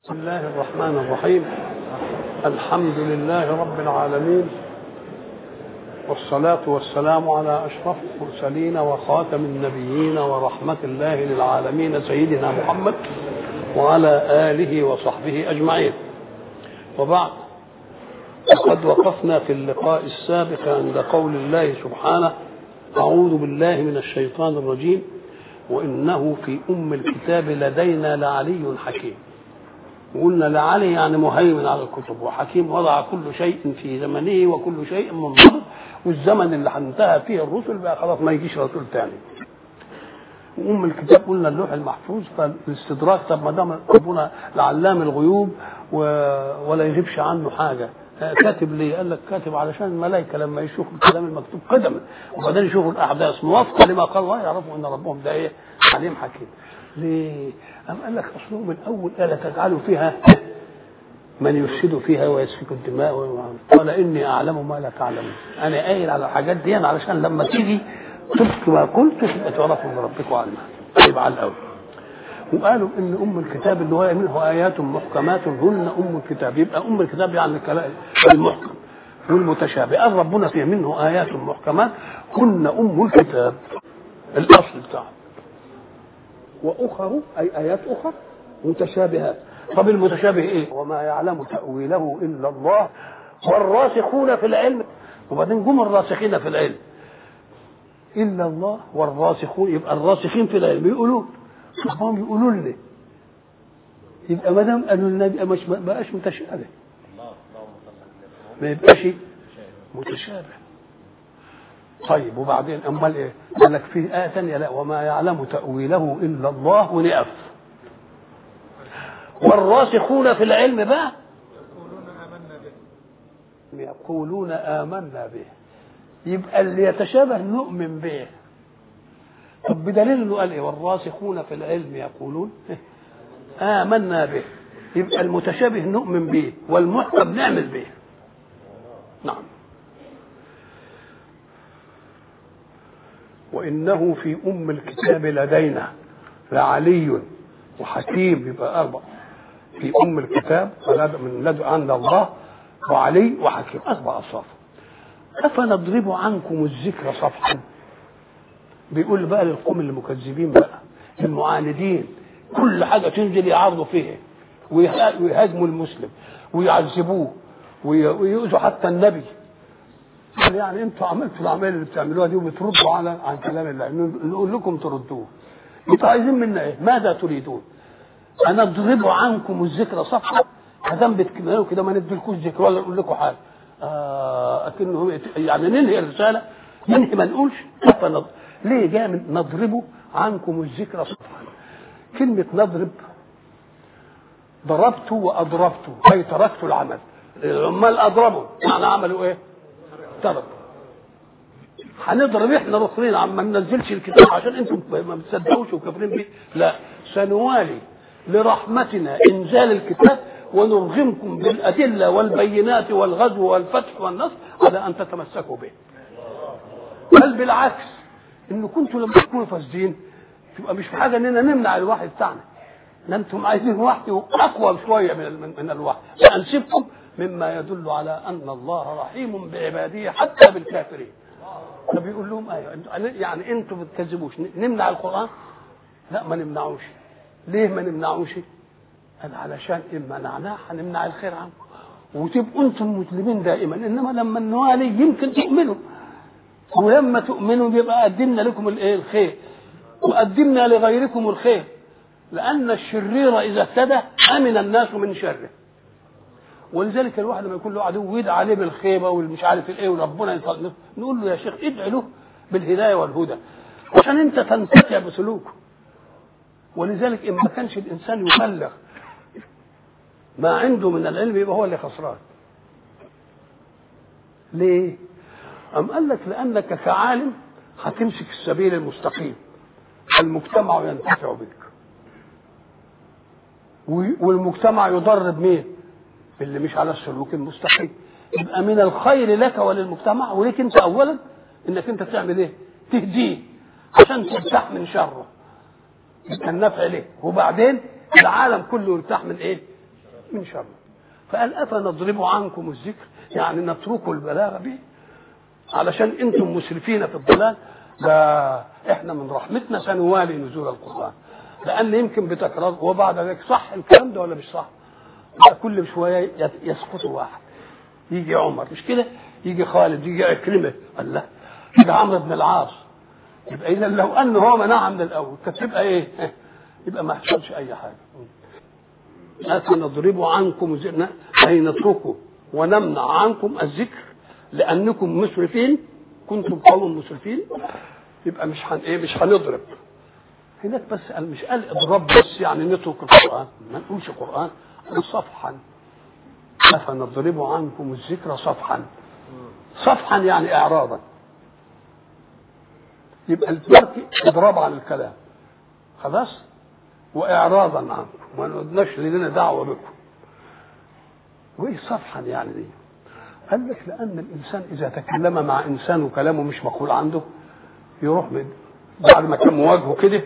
بسم الله الرحمن الرحيم. الحمد لله رب العالمين، والصلاة والسلام على أشرف المرسلين وخاتم النبيين ورحمة الله للعالمين سيدنا محمد وعلى آله وصحبه أجمعين. وبعد، وقد وقفنا في اللقاء السابق عند قول الله سبحانه: أعوذ بالله من الشيطان الرجيم، وإنه في أم الكتاب لدينا لعلي حكيم. وقلنا لعلي يعني مهيمن على الكتب، وحكيم وضع كل شيء في زمنه وكل شيء منضبط، والزمن اللي انتهى فيه الرسل بقى خلاص ما يجيش رسول ثاني. وأم الكتاب قلنا اللوح المحفوظ، فالاستدراك طب ما دام ربنا لعلام الغيوب ولا يغيبش عنه حاجه، كاتب ليه؟ قال لك كاتب علشان الملائكه لما يشوفوا الكلام المكتوب قدما وبعدين يشوفوا الاحداث موافقه لما قال الله يعرفوا ان ربهم ده ايه؟ عليم حكيم. ليه؟ أم قال لك اصله من اول الا تجعلوا فيها من يفسد فيها ويسفك الدماء، قال اني اعلم ما لا تعلمون. انا قايل على الحاجات دي علشان لما تيجي طبق ما قلت تبقى تعرفوا من ربكم علما. طيب على الاول، وقالوا ان ام الكتاب اللي هو منه ايات محكمات هن ام الكتاب، يبقى ام الكتاب يعني الكلام المحكم والمتشابه. قال ربنا فيه منه ايات محكمات هن ام الكتاب الاصل بتاعه، واخر اي ايات اخرى متشابهات. طب المتشابه ايه؟ وما يعلم تاويله الا الله والراسخون في العلم. وبعدين جم الراسخين في العلم الا الله والراسخون، يبقى الراسخين في العلم يقولون، هم يقولوا لنا، يبقى ما دام قالوا لنا يبقى مش بقاش متشابه، ما يبقاش متشابه. طيب وبعدين امال ايه؟ قال لك في ايه ثانيه: لا وما يعلم تاويله الا الله ونقف. والراسخون في العلم بقى يقولون آمنا به، يبقى اللي يتشابه نؤمن به. طب بدليل انه قال ايه؟ والراسخون في العلم يقولون آمنا به، يبقى المتشابه نؤمن به والمحكم نعمل به. نعم. وإنه في أم الكتاب لدينا لعلي وحكيم، يبقى أربع في أم الكتاب من لدن عند الله وعلي وحكيم، أربع أصناف. أفنضرب عنكم الذكر صفحا، بيقول بقى للقوم المكذبين بقى المعاندين، كل حاجة تنزل يعارضوا فيها ويهاجموا المسلم ويعذبوه ويؤذوا حتى النبي. يعني انتوا عملتوا الاعمال اللي بتعملوها دي وبتردوا عن كلام الله، نقول لكم تردوه. انتوا عايزين منا ايه؟ ماذا تريدون؟ انا اضرب عنكم الذكر صفحا، ادام بتكملوا كده ما نديلكوش ذكر ولا نقول لكم حاجه. اكنه يعني ننهي الرساله، ننهي ما نقولش. ليه جاء من نضرب عنكم الذكر صفحا؟ كلمه نضرب، ضربت واضربت اي تركت العمل. العمال اضربوا يعني عملوا ايه؟ ترك. هنضرب احنا الاخرين عم ما ننزلش الكتاب عشان انتم ما بتصدقوش وكافرين بيه؟ لا، سنوالي لرحمتنا انزال الكتاب ونرغمكم بالادله والبينات والغزو والفتح والنصر على ان تتمسكوا به. بل بالعكس، ان كنتم لما تكونوا فاسدين تبقى مش في حاجه اننا نمنع الوحي بتاعنا، انتم عايزين وحي اقوى شويه من الوحي، فانسبكم مما يدل على ان الله رحيم بعباده حتى بالكافرين. فبيقول لهم ايوه يعني انتم ما بتكذبوش، نمنع القران؟ لا ما نمنعوش. ليه ما نمنعوش؟ قال علشان ان منعناه هنمنع الخير عنكم وتبقوا انتم مسلمين دائما، انما لما نوالي يمكن تؤمنوا، ولما تؤمنوا يبقى قدمنا لكم الايه؟ الخير، وقدمنا لغيركم الخير، لان الشرير اذا اهتدى امن الناس من شره. ولذلك الواحد لما يكون له عدو ويدعى عليه بالخيبه والمش عارف الايه وربنا يفضله، نقول له يا شيخ ادعي له بالهدايه والهدى عشان انت تنتفع بسلوكه. ولذلك ان ما كانش الانسان يبلغ ما عنده من العلم يبقى هو اللي خسران. ليه؟ أم قال لك لانك كعالم هتمسك السبيل المستقيم، المجتمع ينتفع بك، والمجتمع يضرب مين؟ اللي مش على السلوك المستقيم. يبقى من الخير لك وللمجتمع وليك انت اولا انك انت تعمل ايه؟ تهديه عشان ترتاح من شره، يبقى النفع ليه، وبعدين العالم كله يرتاح من ايه؟ من شر. فقال أفنضرب عنكم الذكر، يعني نتركوا البلاغ به علشان انتم مسرفين في الضلال. ده احنا من رحمتنا سنوالي نزول القرآن، لأن يمكن بتكرار وبعد ذلك صح الكلام ده ولا مش صح؟ كل شوية يسقط واحد، يجي عمر مش كده، يجي خالد، يجي عكرمة، الله يجي عمرو بن العاص. يبقى إذا لو أنه هو منعها من الأول كانت تبقى إيه؟ يبقى ما حصلش أي حاجة. أفنضرب عنكم الذكر أي نتركه ونمنع عنكم الذكر لأنكم مسرفين، كنتم قوم مسرفين. يبقى مش هنضرب هناك، بس قال مش قال اضرب بس يعني نترك القرآن، ما نقولش قرآن، صفحا. أفنضرب عنكم الذكر صفحا، صفحا يعني إعراضا. يبقى الترك اضراب عن الكلام خلاص، وإعراضا عنكم، ما نقدناش لنا دعوة بكم. وإيه صفحا يعني دي؟ قال لك لأن الإنسان إذا تكلم مع إنسان وكلامه مش مقبول عنده يروح بعد ما كان مواجهه كده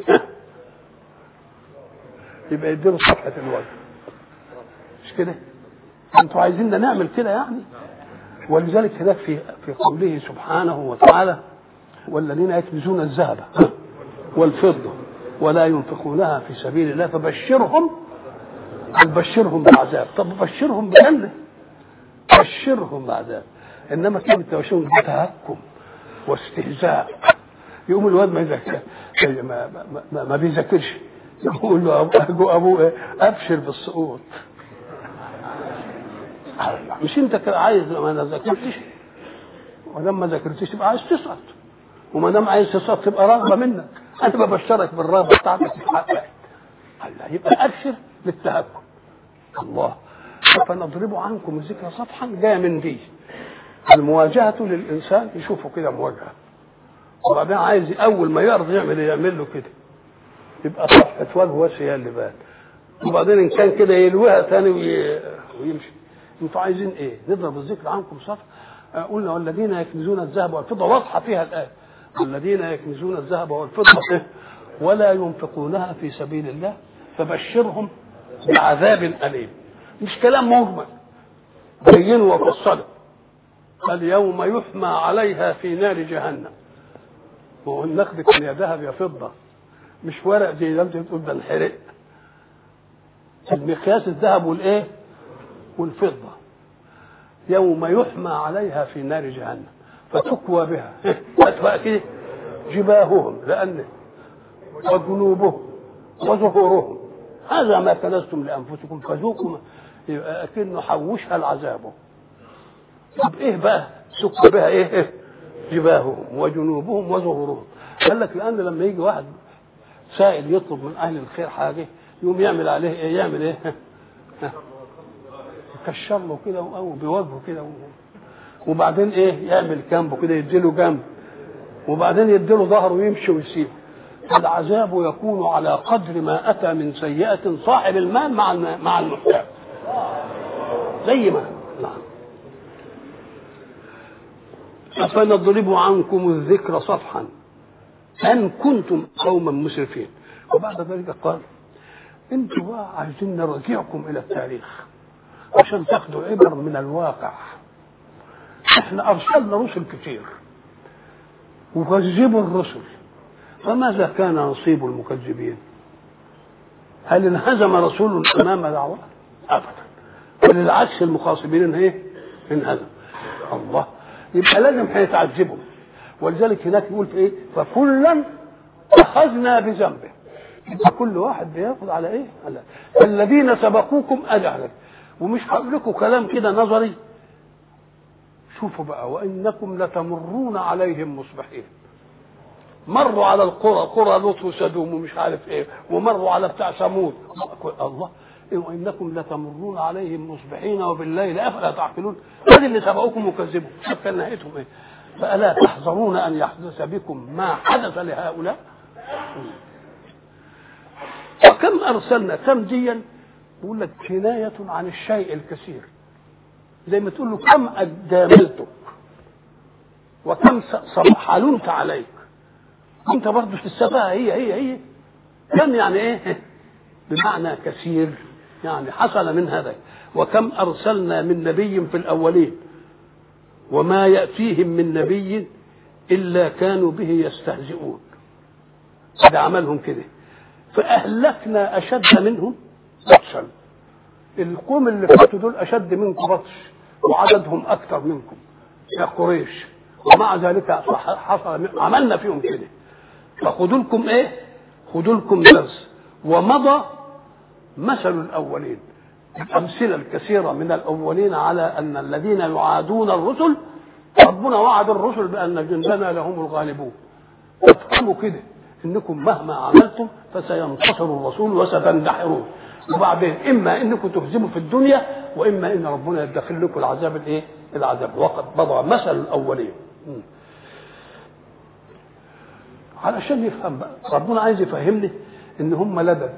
يبقى يديله صفحة الوجه، مش كده؟ أنتوا عايزيننا نعمل كده يعني. ولذلك هناك في قوله سبحانه وتعالى والذين يكنزون الذهب والفضة ولا ينفقونها في سبيل الله فبشرهم بعذاب. طب بشرهم بجنة، بشرهم بعذاب. انما كلمه تبشرهم بتهكم واستهزاء. يقوم الواد ما يذاكر، ما بيذاكرش، يقول له ابوه ابشر بالسقوط. مش انت عايز لما ما ذاكرتش، ولما ذاكرتش تبقى عايز تسقط، وما دام عايز تسقط تبقى رغبه منك. انا ببشرك بالرغبه بتاعتك تتحقق. يبقى ابشر بالتهكم. الله فنضرب عنكم الذكر صفحا جايه من دي المواجهه للانسان، يشوفه كده مواجهه، وبعدين عايز اول ما يعرض يعمل له كده، يبقى صفحه وجه وسيا اللي بان، وبعدين ان كان كده يلويها ثاني ويمشي. انتوا عايزين ايه؟ نضرب الذكر عنكم صفحا. قلنا والذين يكنزون الذهب والفضه، واضحه فيها الايه، والذين يكنزون الذهب والفضه ولا ينفقونها في سبيل الله فبشرهم بعذاب أليم. مش كلام مجمل، بين وفصله. اليوم يحمى عليها في نار جهنم. والنخل كان يا ذهب يا فضة، مش ورق زي ما انت بتقول ده انحرق. المقياس الذهب والايه والفضة. يوم يحمى عليها في نار جهنم فتكوى بها أتبقى كده جباههم لأنه وجنوبهم وظهورهم هذا ما كنزتم لأنفسكم فذوقوا. يبقى أكنه حوشها العذاب. طب إيه بقى سكوا بها إيه؟ جباههم وجنوبهم وظهورهم. قال لك لأن لما يجي واحد سائل يطلب من أهل الخير حاجة يوم يعمل عليه إيه؟ يعمل إيه؟ يكشر له كده أو بوجهه كده، وبعدين إيه؟ يعمل جنبه كده، يديله جنب، وبعدين يديله ظهره ويمشي ويسيبه. العذاب يكون على قدر ما أتى من سيئة صاحب المال مع المحتاج، زي ما نعم. أفنضرب عنكم الذكر صفحا أن كنتم قوما مسرفين. وبعد ذلك قال انتوا بقى عايزين نرجعكم إلى التاريخ عشان تاخدوا عبر من الواقع. احنا أرسلنا رسل كتير وكذبوا الرسل، فماذا كان نصيب المكذبين؟ هل انهزم رسول امام دعوه؟ ابدا. وللعكس المخاصمين ايه؟ انهزم. الله يبقى لازم هيتعذبوا. ولذلك هناك يقول في ايه؟ فكلا اخذنا بذنبه. كل واحد بياخذ على ايه؟ على الذين سبقوكم اجعل. ومش هقول لكم كلام كده نظري. شوفوا بقى وانكم لتمرون عليهم مصبحين. مروا على قرى لوط وسدوم ومش عارف ايه، ومروا على بتاع ثمود. الله وانكم لتمرون عليهم مصبحين وبالليل افلا تعقلون. هذه اللي سبقوكم وكذبوا، شوف كان نهايتهم ايه. فالا تحذرون ان يحدث بكم ما حدث لهؤلاء. وكم ارسلنا كم ديا بيقول لك كنايه عن الشيء الكثير، زي ما تقول له كم اجاملتك وكم حلمت عليك. انت برضه في السفاهه هي كم يعني ايه؟ بمعنى كثير يعني حصل من هذا. وكم أرسلنا من نبي في الأولين وما يأتيهم من نبي إلا كانوا به يستهزئون. هذا عملهم كده. فأهلكنا أشد منهم بطشا. القوم اللي فاتوا دول أشد منكم بطش وعددهم أكثر منكم يا قريش، ومع ذلك حصل عملنا فيهم كده. فخذوا لكم ايه؟ خذوا لكم درس. ومضى مثل الأولين، الأمثلة الكثيرة من الأولين على أن الذين يعادون الرسل ربنا وعد الرسل بأن جندنا لهم الغالبون. افهموا كده انكم مهما عملتم فسينتصر الرسول وستندحرون، وبعدين اما انكم تهزموا في الدنيا واما ان ربنا يدخل لكم العذاب الايه؟ العذاب. وقد مضى مثل الاولين. علشان يفهم بقى ربنا عايز يفهمني ان هم لدد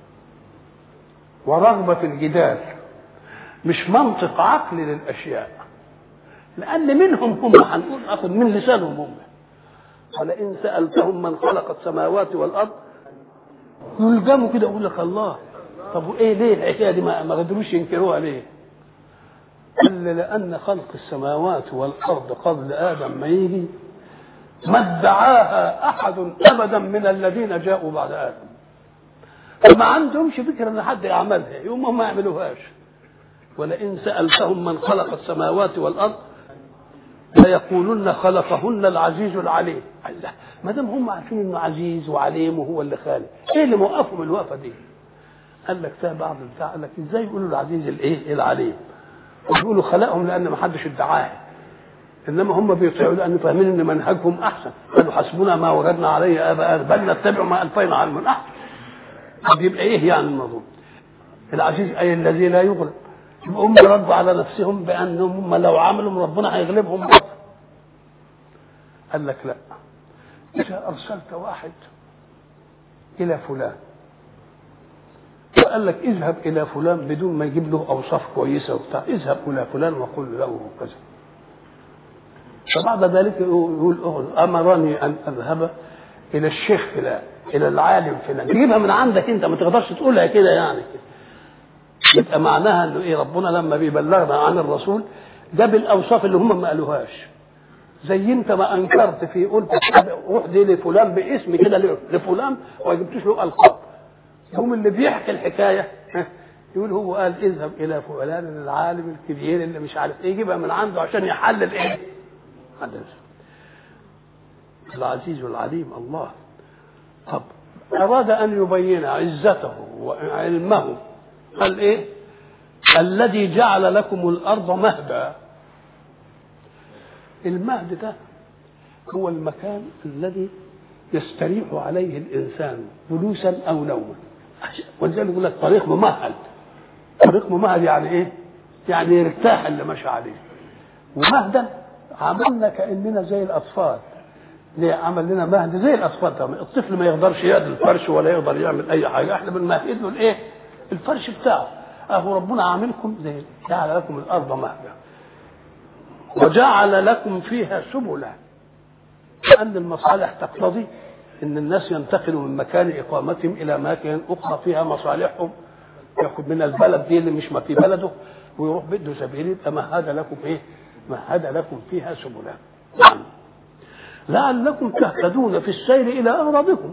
ورغبه في الجدال، مش منطق عقلي للاشياء، لان منهم هم هنقول اخذ من لسانهم هم. ولئن سألتهم من خلق السماوات والأرض يلجموا كده يقول لك الله. طب وإيه ليه الحكاية دي ما قدروش ينكروها ليه؟ قال لأن خلق السماوات والأرض قبل آدم ما يجي ما ادعاها أحد أبدا من الذين جاءوا بعد آدم، فما عندهمش فكرة أن حد يعملها يوم ما يعملوهاش. ولئن سألتهم من خلق السماوات والأرض ليقولن خلقهن العزيز العليم. ما دام هم عارفين انه عزيز وعليم وهو اللي خالق، ايه اللي موقفهم الوقفه دي؟ قال لك ده بعض البتاع قال لك ازاي يقولوا العزيز الايه؟ العليم. ويقولوا خلقهم لان ما حدش ادعاه، انما هم بيطيعوا لان فاهمين ان منهجهم احسن. قالوا حسبنا ما وجدنا عليه اباءنا بل نتبع ما الفينا عنه الاحسن. طب يبقى ايه يعني الموضوع؟ العزيز اي الذي لا يغلب. هم ردوا على نفسهم بانهم هم لو عملوا ربنا هيغلبهم. قال لك لا، إذا أرسلت واحد إلى فلان وقال لك اذهب إلى فلان بدون ما يجيب له أوصاف كويسة وبتاع، اذهب إلى فلان وقل له كذا، فبعد ذلك يقول أمرني أن أذهب إلى الشيخ فلان إلى العالم فلان، تجيبها من عندك أنت، ما تقدرش تقولها كده يعني كده. يبقى معناها إنه إيه؟ ربنا لما بيبلغنا عن الرسول ده بالأوصاف اللي هم ما قالوهاش. زي انت ما انكرت في قلت روح دي لفلان باسم كده لفلان وما جبتش له القاب، هم اللي بيحكي الحكايه يقول هو قال اذهب الى فلان العالم الكبير اللي مش عارف ايه، يجيبها من عنده عشان يحلل ايه؟ العزيز العليم الله. طب اراد ان يبين عزته وعلمه قال ايه؟ الذي جعل لكم الارض مهدا. المهد ده هو المكان الذي يستريح عليه الإنسان جلوسا أو نوما، ولذلك يقول لك طريق ممهد. طريق ممهد يعني إيه؟ يعني يرتاح اللي ماشي عليه. ومهدا عملنا كأننا زي الأطفال. ليه عمل لنا مهد زي الأطفال؟ طبعا الطفل ما يقدرش يقعد الفرش ولا يقدر يعمل أي حاجة، إحنا بنمهد له الإيه؟ الفرش بتاعه. أهو ربنا عاملكم زي جعل لكم الأرض مهدا وجعل لكم فيها سبلا، لأن المصالح تقتضي أن الناس ينتقلوا من مكان إقامتهم إلى مكان أخرى فيها مصالحهم، يأخذ من البلد دي اللي مش ما في بلده ويروح بده سبيل. يبقى مهد لكم إيه؟ مهد لكم فيها سبلا لعلكم تهتدون في السير إلى أغراضكم.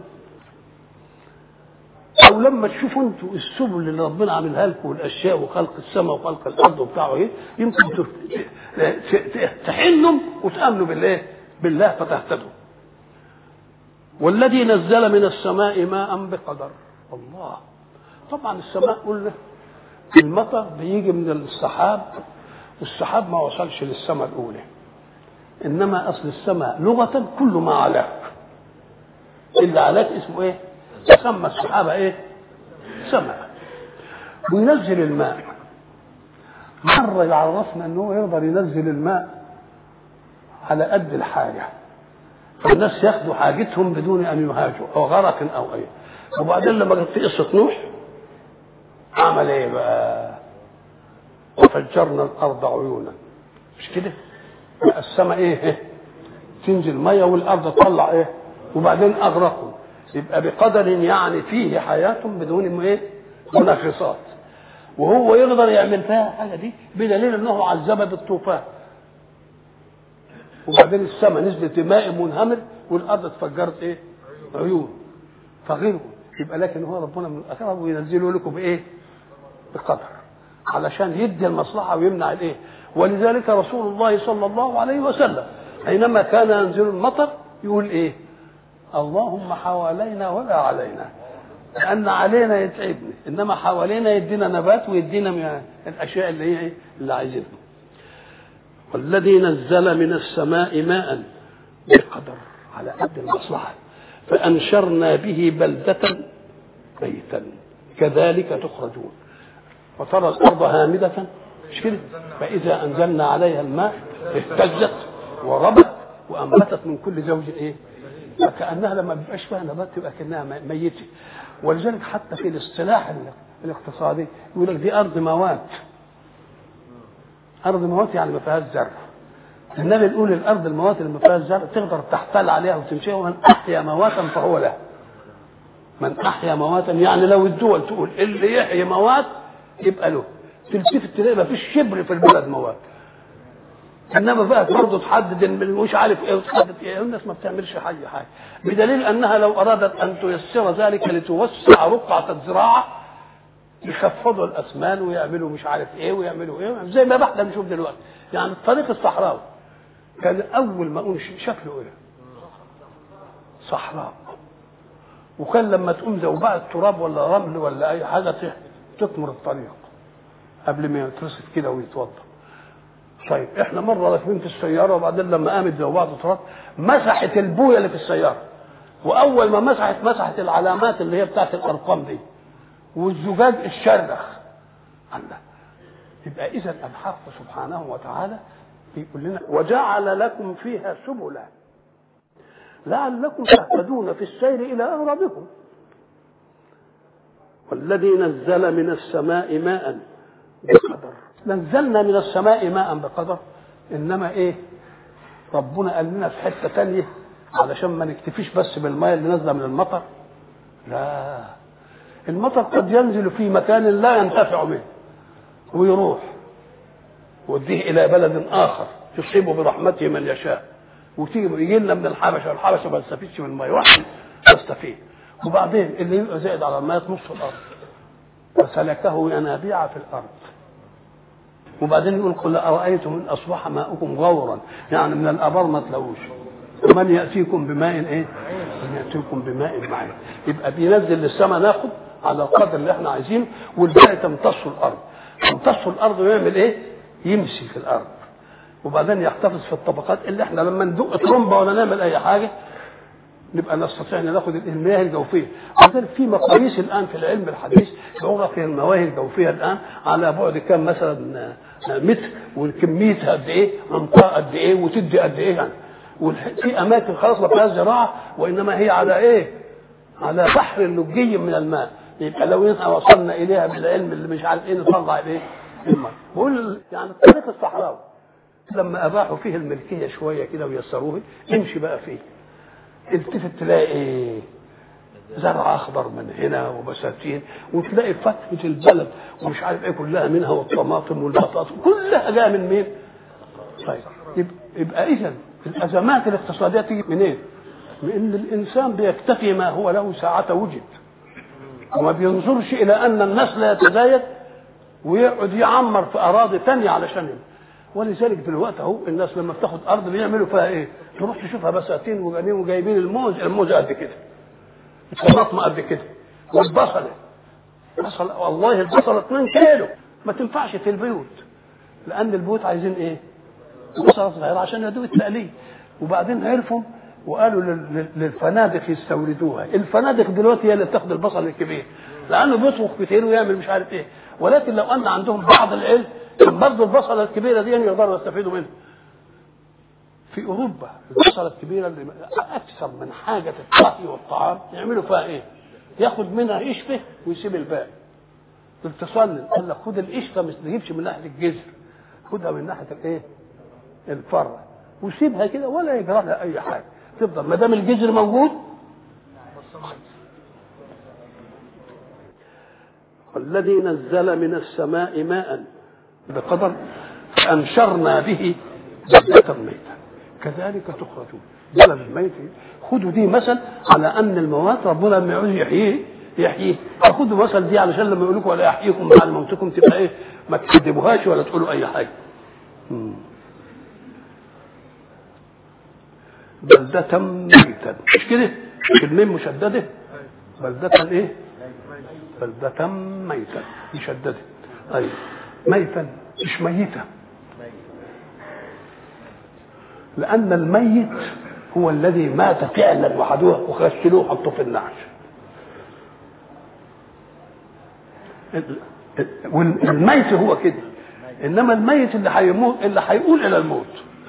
أو لما تشوفوا أنتوا السبل اللي ربنا عاملها لكم والأشياء وخلق السماء وخلق الأرض وبتاعه إيه، يمكن تحنوا وتأمنوا بالله فتهتدوا. والذي نزل من السماء ماء بقدر. الله. طبعا السماء قلنا المطر بيجي من السحاب، والسحاب ما وصلش للسماء الأولى، إنما أصل السماء لغة كل ما علاك، اللي علاك اسمه إيه؟ تسمى السحابة إيه؟ سماء. وينزل الماء. مرة يعرفنا أنه يقدر ينزل الماء على قد الحاجة، فالناس ياخدوا حاجتهم بدون أن يهاجوا أو غرق أو أي. وبعدين لما كانت في قصة نوح عمل إيه بقى؟ وفجرنا الأرض عيونا، مش كده؟ السماء إيه؟ تنزل مية والأرض تطلع إيه؟ وبعدين أغرقوا. يبقى بقدر يعني فيه حياة بدون إيه؟ منافسات. وهو يقدر يعمل فيها حاجه دي بدليل انه عذبها بالطوفان. وبعدين السماء نزلت ماء منهمر والارض اتفجرت ايه؟ عيون فغيره. يبقى لكن هو ربنا من الاكرم وينزله لكم بايه؟ بقدر، علشان يدي المصلحه ويمنع الايه. ولذلك رسول الله صلى الله عليه وسلم حينما كان ينزل المطر يقول ايه؟ اللهم حوالينا ولا علينا، لان علينا يتعبني، انما حوالينا يدينا نبات ويدينا من الاشياء اللي هي ايه؟ اللي عايزينها. والذي نزل من السماء ماء بقدر، على قد المصلحه، فانشرنا به بلده ميتا كذلك تخرجون. وترى الارض هامده مش كده؟ فاذا انزلنا عليها الماء اهتزت وربت وانبتت من كل زوج ايه؟ فكانها لما بيبقاش فيها نبات تبقى كانها ميته. ولذلك حتى في الاصطلاح الاقتصادي يقول لك دي ارض موات. ارض موات يعني ما فيهاش زرع. النبي يقول الارض الموات اللي ما فيهاش زرع تقدر تحتل عليها وتمشيها، ومن احيا مواتا فهو له. من احيا مواتا يعني لو الدول تقول اللي يحيي موات يبقى له، تلتفت تلاقي ما فيش شبر في البلد موات. انما بقى برضه تحدد مش عارف ايه وتحدد ايه، الناس ما بتعملش حاجه بدليل انها لو ارادت ان تيسر ذلك لتوسع رقعه الزراعه يخفضوا الاسمان ويعملوا مش عارف ايه ويعملوا ايه، زي ما احنا بنشوف دلوقتي. يعني الطريق الصحراوي كان اول ما انشئ شكله ايه؟ صحراء. وكان لما تقوم زوبعة تراب ولا رمل ولا اي حاجه تكمر الطريق قبل ما يترصد كده ويتوضا. طيب احنا مره راكبين في السياره وبعدين لما قامت زوبعة تراب مسحت البويه اللي في السياره، واول ما مسحت العلامات اللي هي بتاعت الارقام دي والزجاج الشرخ. الله. يبقى اذا الحق سبحانه وتعالى بيقول لنا وجعل لكم فيها سبلا لعلكم تهتدون في السير الى اغراضكم. والذي نزل من السماء ماء بقدر. نزلنا من السماء ماء بقدر، انما ايه؟ ربنا قال لنا في حته ثانيه علشان ما نكتفيش بس بالماء اللي نازله من المطر. لا، المطر قد ينزل في مكان لا ينتفع منه ويروح ويوديه الى بلد اخر يصيب برحمته من يشاء، ويجي لنا من الحبشه، والحبشه ما تستفيدش من الماء واحد تستفيد. وبعدين اللي يبقى زائد على الماء نص الارض وسلكه ينابيع في الارض. وبعدين يقول قل ارايتم ان اصبح ماؤكم غورا، يعني من الابار ما تلاقوش، ومن ياتيكم بماء ايه؟ من ياتيكم بماء معين. يبقى بينزل للسماء ناخد على القدر اللي احنا عايزينه، والباقي تمتص الارض. تمتص الارض ويعمل ايه؟ يمشي في الارض، وبعدين يحتفظ في الطبقات اللي احنا لما ندق ترمبه ولا نعمل اي حاجه نبقى نستطيع ان ناخد المياه الجوفيه. ولذلك في مقاييس الان في العلم الحديث جغرافيا المياه الجوفيه الان على بعد كام مثلا متر، وكميتها قد ايه، عمقها قد ايه، وتدي قد ايه يعني. وفي اماكن خلاص ما فيهاش زراعه وانما هي على ايه؟ على بحر لجي من الماء. يبقى لو احنا وصلنا اليها بالعلم اللي مش عارف ايه نطلع ايه؟ الماء. بقول يعني الطريق الصحراوي لما اباحوا فيه الملكيه شويه كده ويسروه امشي بقى فيه، التفت تلاقي ايه؟ زرع اخضر من هنا وبساتين، وتلاقي فتحه البلد ومش عارف ايه كلها منها، والطماطم والبطاطا كلها جايه من مين؟ طيب يبقى اذا الازمات الاقتصاديه تيجي منين؟ من ان الانسان بيكتفي ما هو له ساعه وجد، وما بينظرش الى ان النسل يتزايد ويقعد يعمر في اراضي ثانيه علشان. ولذلك دلوقتي اهو الناس لما بتاخد ارض بيعملوا فيها ايه؟ تروح تشوفها بساتين وجايبين الموز قد كده، الطماطم قد كده، والبصله والله البصله 2 كيلو ما تنفعش في البيوت، لان البيوت عايزين ايه؟ بصله صغيره عشان يدوب التقليد. وبعدين عرفوا وقالوا للفنادق يستوردوها. الفنادق دلوقتي هي اللي بتاخد البصل الكبير لانه بيطبخ كتير ويعمل مش عارف ايه. ولكن لو ان عندهم بعض العلم برضه البصله الكبيره دي يقدروا يستفيدوا منها. في اوروبا البصله الكبيره اللي اكثر من حاجه الطهي والطعام يعملوا فيها ايه؟ ياخد منها قشفه ويسيب الباقي. التصنن قال لك خد القشفه ما تجيبش من ناحيه الجذر، خدها من ناحيه الايه؟ الفرع، وسيبها كده ولا يجرى لها اي حاجه، تفضل ما دام الجذر موجود. والذي نزل من السماء ماء بقدر فأنشرنا به بلدة ميتة كذلك تخرجون. بلد الميت خدوا دي مثل على أن الموات ربنا لما يعوز يحييه. خدوا مثل دي علشان لما يقول لكم ولا يحييكم بعد موتكم تبقى ايه ما تكذبوهاش ولا تقولوا أي حاجة. بلدة ميتة مش كده كلمين مشددة بلدة ايه بلدة ميتة مشددة أيوة ميتا مش ميتة لأن الميت هو الذي مات فعلا وحدوه وغسلوه وحطوه في النعش. والميت هو كده إنما الميت اللي هيموت اللي هيقول إلى الموت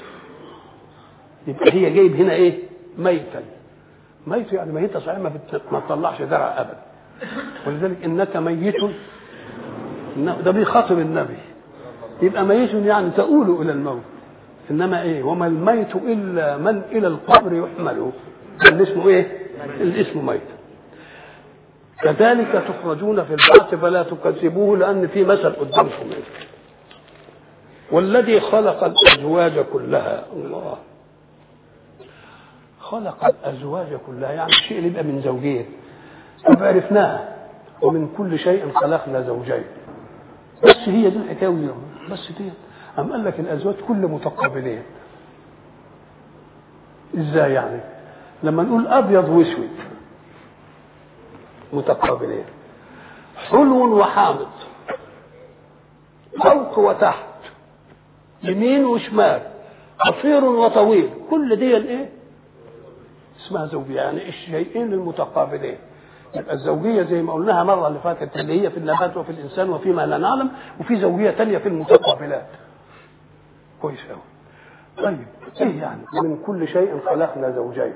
يبقى هي جايب هنا إيه ميتا ميت يعني ميتة صحيح ما تطلعش درع أبدا. ولذلك إنك ميت ده بيخاطب النبي يبقى ميت يعني تقول إلى الموت. إنما إيه وما الميت إلا من إلى القبر يحمله اللي اسمه إيه الاسم ميت. كذلك تخرجون في البعث فلا تكذبوه لأن في مثل قدامكم. والذي خلق الأزواج كلها الله خلق الأزواج كلها يعني الشيء اللي يبقى من زوجين فعرفناها ومن كل شيء خلقنا زوجين. بس هي دي الحكاية بس دي أم قال لك الأزواج كل متقابلين. إزاي يعني لما نقول أبيض واسود متقابلين حلو وحامض فوق وتحت يمين وشمال قصير وطويل كل دي الايه اسمها زوجيه يعني الشيئين المتقابلين. يبقى الزوجيه زي ما قلناها مره اللي فاتت اللي هي في النبات وفي الانسان وفيما لا نعلم وفي زوجيه ثانيه في المتقابلات. كويس قوي. طيب ايه يعني من كل شيء خلقنا زوجين.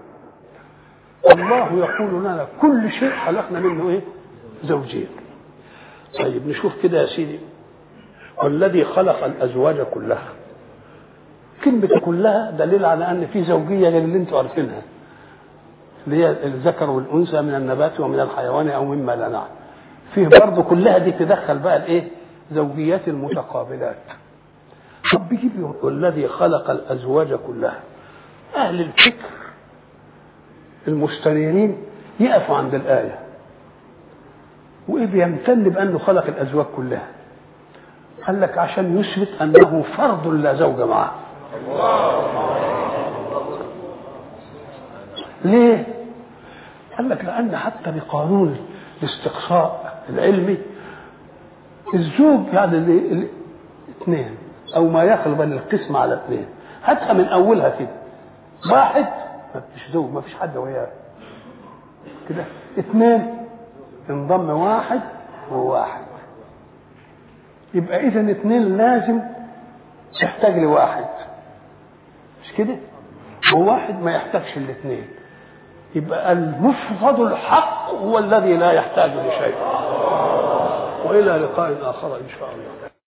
الله يقول لنا كل شيء خلقنا منه ايه زوجين. طيب نشوف كده يا سيدي والذي خلق الازواج كلها كلمه كلها دليل على ان في زوجيه غير اللي انتم عارفينها اللي هي الذكر والانثى من النبات ومن الحيوان او مما لا نعلم. فيه برضه كلها دي تدخل بقى الايه زوجيات المتقابلات. طب بيجيب والذي خلق الازواج كلها. اهل الفكر المستنيرين يقفوا عند الايه وايه بيمتن بانه خلق الازواج كلها. قال لك عشان يثبت انه فرد لا زوج معه. ليه؟ قال لك لان حتى بقانون الاستقصاء العلمي الزوج يعني اثنين او ما يخلق القسم على اثنين هاتها من اولها كده واحد مش زوج ما فيش حد وياه كده اثنين انضم واحد وواحد يبقى اذا اثنين لازم تحتاج لواحد مش كده وواحد ما يحتاجش الاثنين. يبقى المفرد الحق هو الذي لا يحتاج لشيء. والى لقاء اخر ان شاء الله.